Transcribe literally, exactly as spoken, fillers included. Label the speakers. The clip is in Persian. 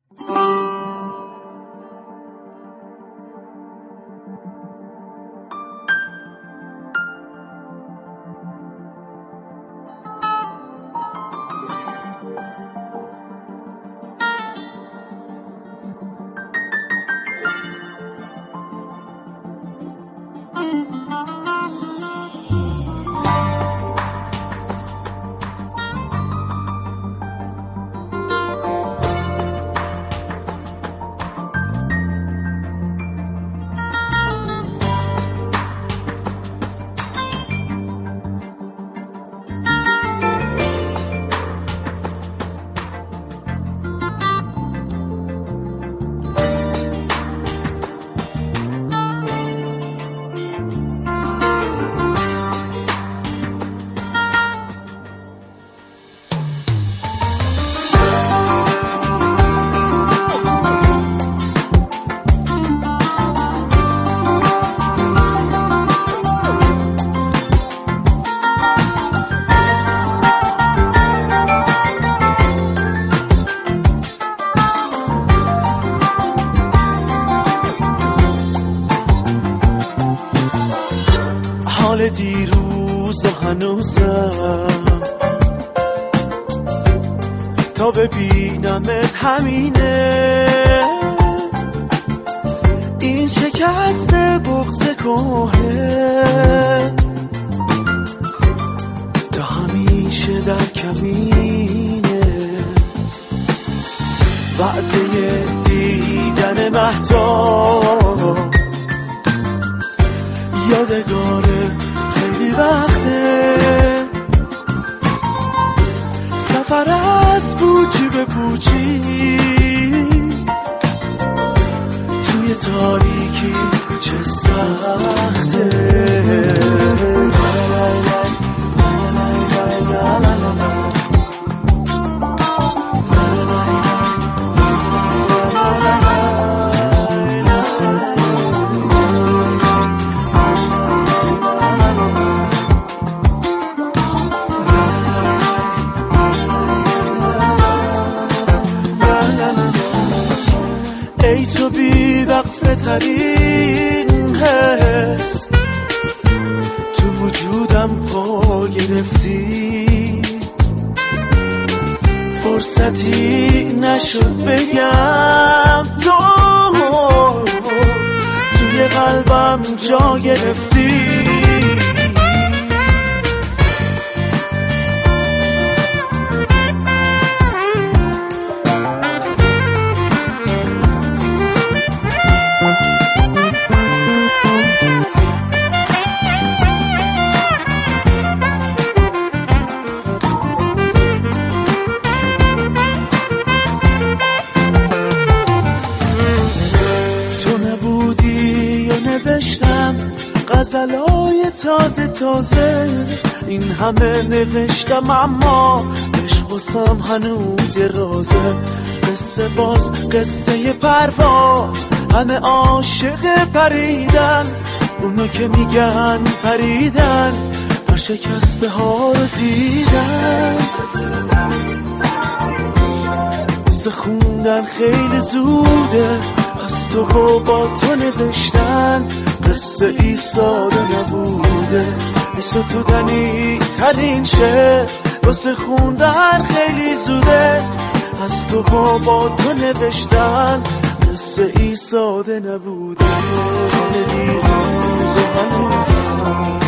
Speaker 1: حال دیروز و هنوزم تا ببینمت همینه، این شکست بغض کوه تا همیشه در کمینه، وعده دیدن مهتاب یادگاره خیلی وقته، سفر از پوچی به پوچی توی تاریکی چه سخته. ای تو بی وقفه ترین حس تو وجودم پا گرفتی، فرصتی نشد بگم تو توی قلبم جا گرفتی. غزلای تازه تازه این همه نوشتم، اما عشق واسم هنوز یه رازه. قصه باز قصه پرواز، همه عاشق پریدن، اونو که میگن پریدن پر شکسته ها رو دیدن. قصه خوندن خیلی زوده، از تو و با تو نوشتن قصه ای ساده نبوده. ایسا تو دنی ترین شه، واسه خوندن خیلی زوده، از تو و با تو نوشتن قصه ای ساده نبوده. حال دیروز و هنوزم